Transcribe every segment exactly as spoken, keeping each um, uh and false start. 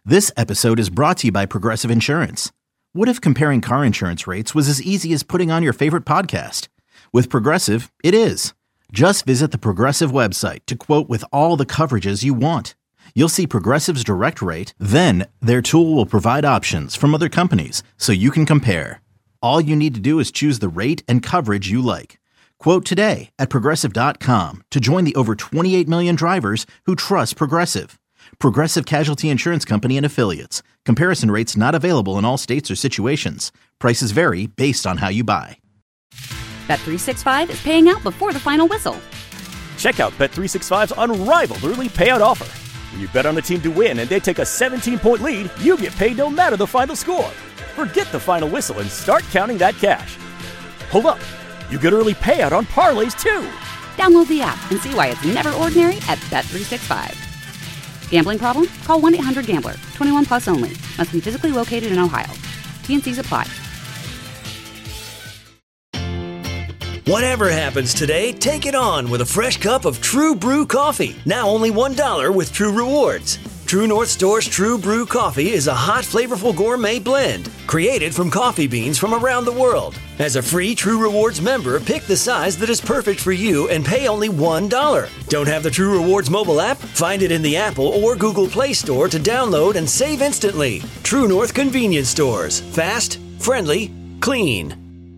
This episode is brought to you by Progressive Insurance. What if comparing car insurance rates was as easy as putting on your favorite podcast? With Progressive, it is. Just visit the Progressive website to quote with all the coverages you want. You'll see Progressive's direct rate, then their tool will provide options from other companies so you can compare. All you need to do is choose the rate and coverage you like. Quote today at progressive dot com to join the over twenty-eight million drivers who trust Progressive. Progressive Casualty Insurance Company and Affiliates. Comparison rates not available in all states or situations. Prices vary based on how you buy. Bet three sixty-five is paying out before the final whistle. Check out Bet three sixty-five's unrivaled early payout offer. When you bet on a team to win and they take a seventeen-point lead, you get paid no matter the final score. Forget the final whistle and start counting that cash. Hold up. You get early payout on parlays, too. Download the app and see why it's never ordinary at Bet three sixty-five. Gambling problem? Call one eight hundred gambler. twenty-one plus only. Must be physically located in Ohio. T and C's apply. Whatever happens today, take it on with a fresh cup of True Brew coffee. Now only one dollar with True Rewards. True North Store's True Brew coffee is a hot, flavorful gourmet blend created from coffee beans from around the world. As a free True Rewards member, pick the size that is perfect for you and pay only one dollar. Don't have the True Rewards mobile app? Find it in the Apple or Google Play Store to download and save instantly. True North Convenience Stores. Fast, friendly, clean.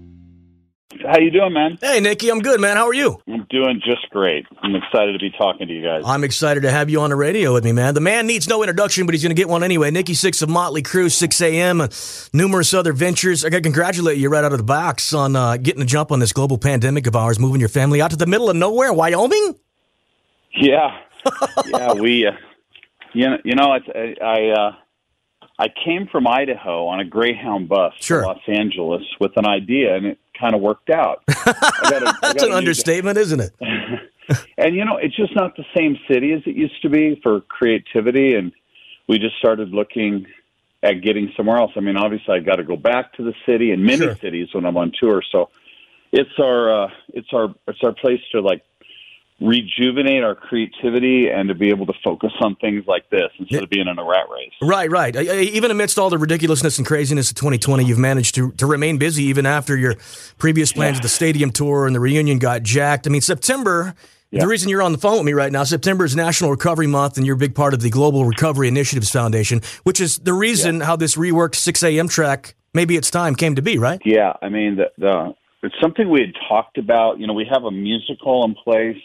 How you doing, man? Hey, Nicky, I'm good, man. How are you? I'm doing just great. I'm excited to be talking to you guys. I'm excited to have you on the radio with me, man. The man needs no introduction, but he's going to get one anyway. Nikki Sixx of Motley Crue, six a.m., and numerous other ventures. I got to congratulate you right out of the box on uh, getting a jump on this global pandemic of ours, moving your family out to the middle of nowhere, Wyoming? Yeah. yeah, we, uh, you know, you know it's, I, I, uh, I came from Idaho on a Greyhound bus sure. to Los Angeles with an idea, and it kind of worked out. I got a, That's I an understatement, isn't it? And, you know, it's just not the same city as it used to be for creativity, and we just started looking at getting somewhere else. I mean, obviously, I got to go back to the city and many sure. cities when I'm on tour, so it's our uh, it's our it's our place to like rejuvenate our creativity and to be able to focus on things like this instead yeah. of being in a rat race. Right, right. Even amidst all the ridiculousness and craziness of twenty twenty, you've managed to, to remain busy even after your previous plans, yeah. the stadium tour and the reunion got jacked. I mean, September, yeah. the reason you're on the phone with me right now, September is National Recovery Month, and you're a big part of the Global Recovery Initiatives Foundation, which is the reason yeah. how this reworked six a.m. track, maybe it's time, came to be, right? Yeah, I mean, the, the, it's something we had talked about. You know, we have a musical in place.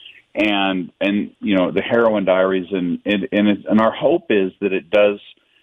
And, and you know, the Heroin Diaries, and, and, and, it, and our hope is that it does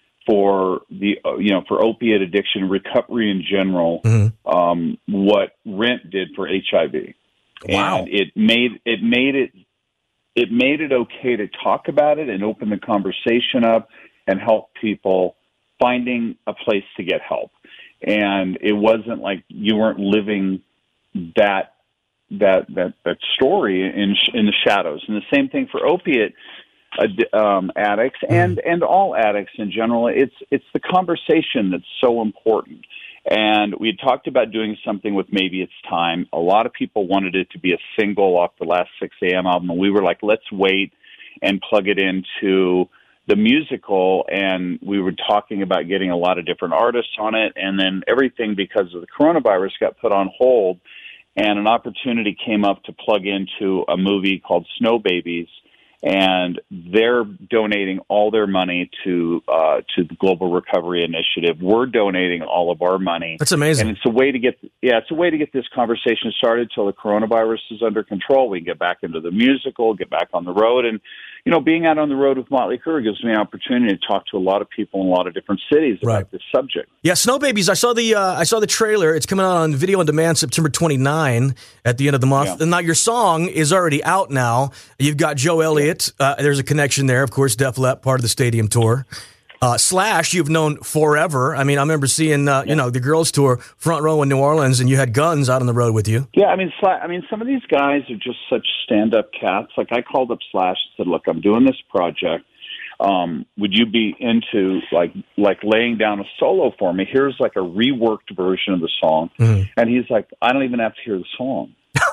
for the, you know, for opiate addiction, recovery in general, mm-hmm. um, what Rent did for H I V. Wow. And it made, it made it, it made it okay to talk about it and open the conversation up and help people finding a place to get help. And it wasn't like you weren't living that that that that story in in the shadows. And the same thing for opiate uh, um, addicts and and all addicts in general. It's it's the conversation that's so important. And we had talked about doing something with Maybe It's Time. A lot of people wanted it to be a single off the last six a.m. album, and we were like, let's wait and plug it into the musical. And we were talking about getting a lot of different artists on it, and then everything, because of the coronavirus, got put on hold. And an opportunity came up to plug into a movie called Snow Babies, and they're donating all their money to uh, to the Global Recovery Initiative. We're donating all of our money. That's amazing. And it's a way to get yeah, it's a way to get this conversation started till the coronavirus is under control. We can get back into the musical, get back on the road, and you know, being out on the road with Motley Crue gives me an opportunity to talk to a lot of people in a lot of different cities about right. this subject. Yeah, Snow Babies. I saw the uh, I saw the trailer. It's coming out on video on demand September twenty-ninth at the end of the month. Yeah. And now your song is already out now. You've got Joe Elliott. Uh, there's a connection there, of course. Def Leppard, part of the stadium tour. Uh, Slash, you've known forever. I mean, I remember seeing, uh, yeah. you know, the girls tour front row in New Orleans, and you had Guns out on the road with you. Yeah, I mean, Slash, I mean, some of these guys are just such stand-up cats. Like, I called up Slash and said, "Look, I'm doing this project. Um, would you be into like like laying down a solo for me? Here's like a reworked version of the song." Mm-hmm. And he's like, "I don't even have to hear the song."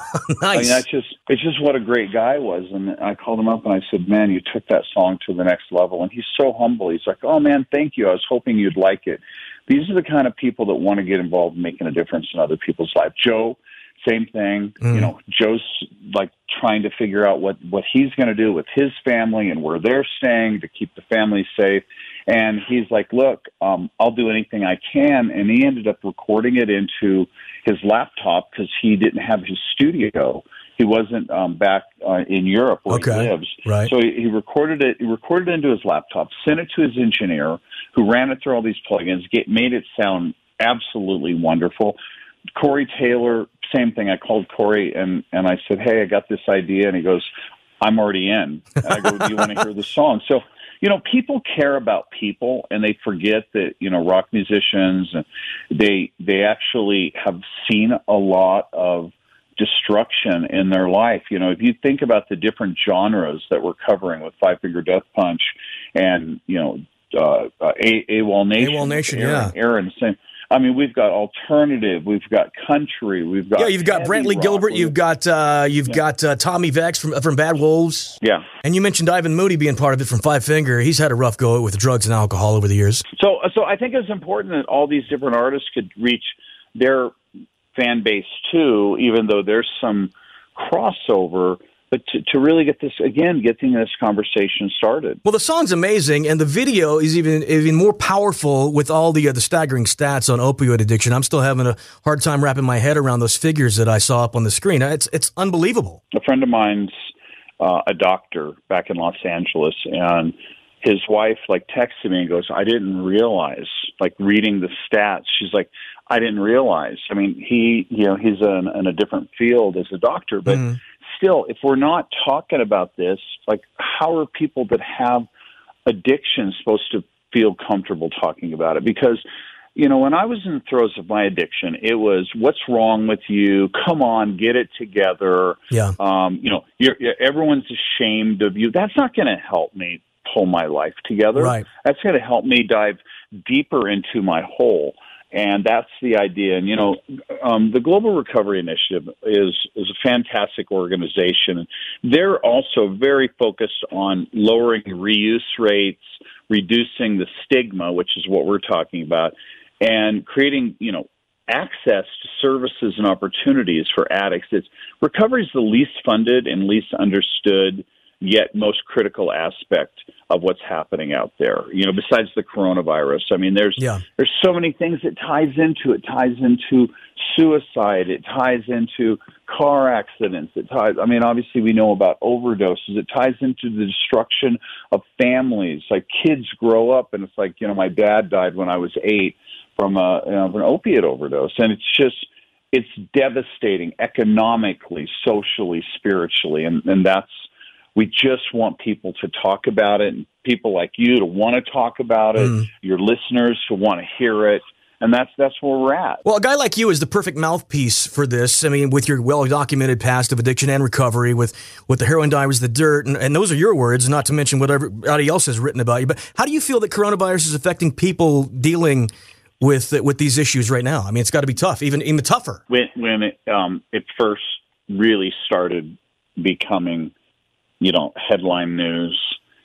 Nice. Nice. I mean, that's just, it's just what a great guy was. And I called him up and I said, man, you took that song to the next level. And he's so humble. He's like, oh, man, thank you. I was hoping you'd like it. These are the kind of people that want to get involved in making a difference in other people's lives. Joe, same thing. Mm. You know, Joe's like trying to figure out what, what he's going to do with his family and where they're staying to keep the family safe. And he's like, look, um, I'll do anything I can. And he ended up recording it into his laptop because he didn't have his studio. He wasn't um, back uh, in Europe where okay. he lives. Right. So he, he recorded it. He recorded it into his laptop, sent it to his engineer, who ran it through all these plugins, get, made it sound absolutely wonderful. Corey Taylor, same thing. I called Corey and, and I said, hey, I got this idea. And he goes, I'm already in. And I go, do you want to hear the song? So, you know, people care about people, and they forget that, you know, rock musicians, they they actually have seen a lot of destruction in their life. You know, if you think about the different genres that we're covering with Five Finger Death Punch and, you know, uh, uh, A- AWOL Nation. AWOL Nation, Aaron, yeah. Aaron, same. I mean, we've got alternative, we've got country, we've got yeah, you've got Brantley rock. Gilbert, you've got uh, you've yeah. got uh, Tommy Vex from from Bad Wolves, yeah, and you mentioned Ivan Moody being part of it from Five Finger. He's had a rough go with drugs and alcohol over the years. So, so I think it's important that all these different artists could reach their fan base too, even though there's some crossover. But to, to really get this, again, getting this conversation started. Well, the song's amazing, and the video is even even more powerful with all the uh, the staggering stats on opioid addiction. I'm still having a hard time wrapping my head around those figures that I saw up on the screen. It's it's unbelievable. A friend of mine's uh, a doctor back in Los Angeles, and his wife, like, texted me and goes, I didn't realize, like, reading the stats, she's like, I didn't realize. I mean, he, you know, he's in, in a different field as a doctor, but mm. still, if we're not talking about this, like, how are people that have addiction supposed to feel comfortable talking about it? Because, you know, when I was in the throes of my addiction, it was, what's wrong with you? Come on, get it together. Yeah. Um, you know, you're, you're, everyone's ashamed of you. That's not going to help me pull my life together. Right. That's going to help me dive deeper into my hole. And that's the idea. And, you know, um, the Global Recovery Initiative is, is a fantastic organization. They're also very focused on lowering reuse rates, reducing the stigma, which is what we're talking about, and creating, you know, access to services and opportunities for addicts. It's, recovery is the least funded and least understood, yet most critical aspect of what's happening out there, you know, besides the coronavirus. I mean, there's yeah. there's so many things it ties into. It ties into suicide. It ties into car accidents. It ties, I mean, obviously we know about overdoses. It ties into the destruction of families. Like, kids grow up and it's like, you know, my dad died when I was eight from a, you know, an opiate overdose. And it's just, it's devastating economically, socially, spiritually. And, and that's, we just want people to talk about it, and people like you to want to talk about it, mm. your listeners to want to hear it, and that's that's where we're at. Well, a guy like you is the perfect mouthpiece for this. I mean, with your well-documented past of addiction and recovery, with, with the Heroin Diaries, the Dirt, and, and those are your words, not to mention what everybody else has written about you. But how do you feel that coronavirus is affecting people dealing with with these issues right now? I mean, it's got to be tough, even even tougher. When, when it, um, it first really started becoming, you know, headline news,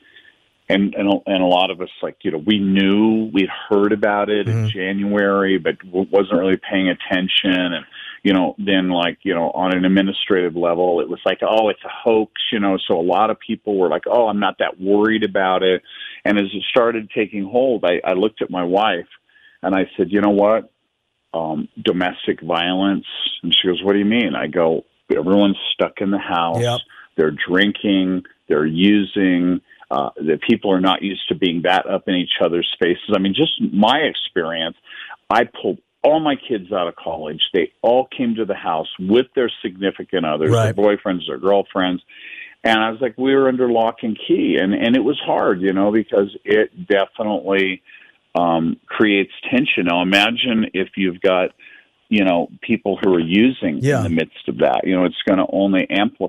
and, and and a lot of us, like, you know, we knew, we'd heard about it mm-hmm. in January, but wasn't really paying attention. And, you know, then, like, you know, on an administrative level, it was like, oh, it's a hoax, you know, so a lot of people were like, oh, I'm not that worried about it. And as it started taking hold, I, I looked at my wife and I said, you know what, um, domestic violence. And she goes, what do you mean? I go, everyone's stuck in the house. Yep. They're drinking, they're using, uh, that people are not used to being that up in each other's spaces. I mean, just my experience, I pulled all my kids out of college. They all came to the house with their significant others, right. their boyfriends, their girlfriends. And I was like, we were under lock and key. And, and it was hard, you know, because it definitely um, creates tension. Now, imagine if you've got, you know, people who are using yeah. in the midst of that. You know, it's going to only amplify it.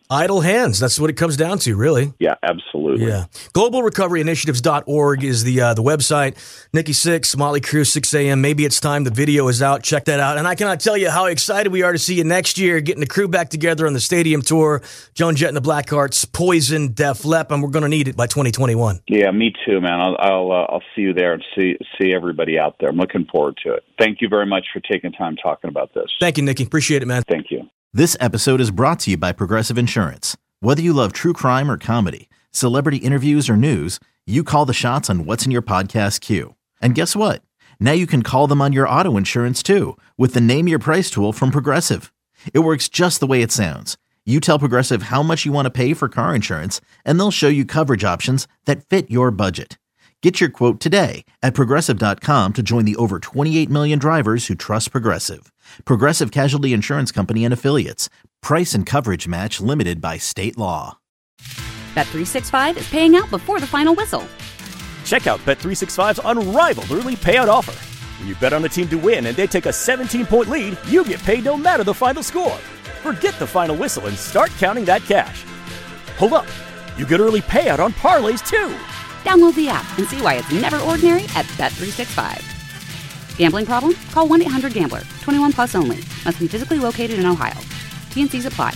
Idle hands. That's what it comes down to, really. Yeah, absolutely. Yeah. global recovery initiatives dot org is the uh, the website. Nikki Sixx, Motley Crue, six a.m. Maybe it's time. The video is out. Check that out. And I cannot tell you how excited we are to see you next year, getting the crew back together on the stadium tour. Joan Jett and the Blackhearts, Poison, Def Lep, and we're going to need it by twenty twenty-one. Yeah, me too, man. I'll I'll, uh, I'll see you there and see see everybody out there. I'm looking forward to it. Thank you very much for taking time talking about this. Thank you, Nikki. Appreciate it, man. Thank you. This episode is brought to you by Progressive Insurance. Whether you love true crime or comedy, celebrity interviews or news, you call the shots on what's in your podcast queue. And guess what? Now you can call them on your auto insurance too with the Name Your Price tool from Progressive. It works just the way it sounds. You tell Progressive how much you want to pay for car insurance, and they'll show you coverage options that fit your budget. Get your quote today at Progressive dot com to join the over twenty-eight million drivers who trust Progressive. Progressive Casualty Insurance Company and Affiliates. Price and coverage match limited by state law. Bet three sixty-five is paying out before the final whistle. Check out Bet three sixty-five's unrivaled early payout offer. When you bet on a team to win and they take a seventeen-point lead, you get paid no matter the final score. Forget the final whistle and start counting that cash. Hold up. You get early payout on parlays, too. Download the app and see why it's never ordinary at Bet three sixty-five. Gambling problem? Call one eight hundred gambler. twenty-one plus only. Must be physically located in Ohio. T N Cs apply.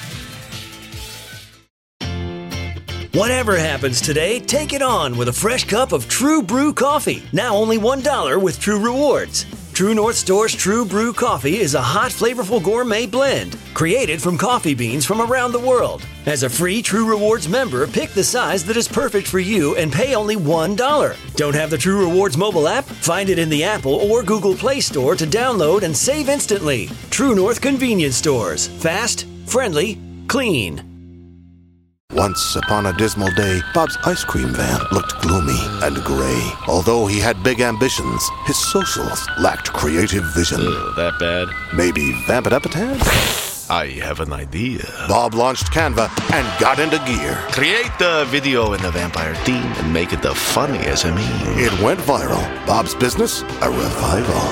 Whatever happens today, take it on with a fresh cup of True Brew coffee. Now only one dollar with True Rewards. True North Store's True Brew coffee is a hot, flavorful gourmet blend created from coffee beans from around the world. As a free True Rewards member, pick the size that is perfect for you and pay only one dollar. Don't have the True Rewards mobile app? Find it in the Apple or Google Play Store to download and save instantly. True North Convenience Stores. Fast, friendly, clean. Once upon a dismal day, Bob's ice cream van looked gloomy and gray. Although he had big ambitions, his socials lacked creative vision. Ugh, that bad? Maybe vamp it up a tad? I have an idea. Bob launched Canva and got into gear. Create the video in the vampire theme and make it the funniest of me. It went viral. Bob's business, a revival.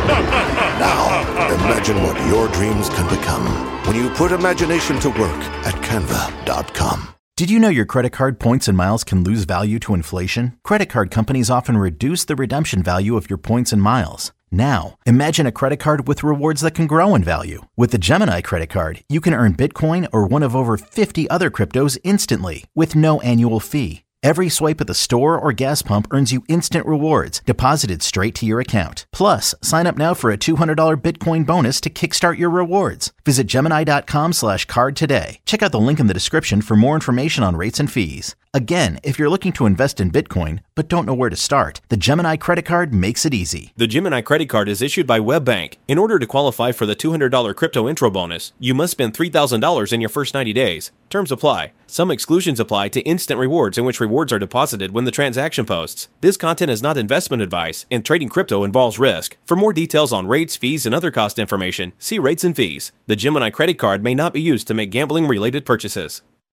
Now, imagine what your dreams can become when you put imagination to work at canva dot com. Did you know your credit card points and miles can lose value to inflation? Credit card companies often reduce the redemption value of your points and miles. Now, imagine a credit card with rewards that can grow in value. With the Gemini credit card, you can earn Bitcoin or one of over fifty other cryptos instantly with no annual fee. Every swipe at the store or gas pump earns you instant rewards deposited straight to your account. Plus, sign up now for a two hundred dollars Bitcoin bonus to kickstart your rewards. Visit Gemini dot com slash card today. Check out the link in the description for more information on rates and fees. Again, if you're looking to invest in Bitcoin but don't know where to start, the Gemini credit card makes it easy. The Gemini credit card is issued by WebBank. In order to qualify for the two hundred dollars crypto intro bonus, you must spend three thousand dollars in your first ninety days. Terms apply. Some exclusions apply to instant rewards, in which rewards are deposited when the transaction posts. This content is not investment advice, and trading crypto involves risk. For more details on rates, fees, and other cost information, see rates and fees. The Gemini credit card may not be used to make gambling-related purchases.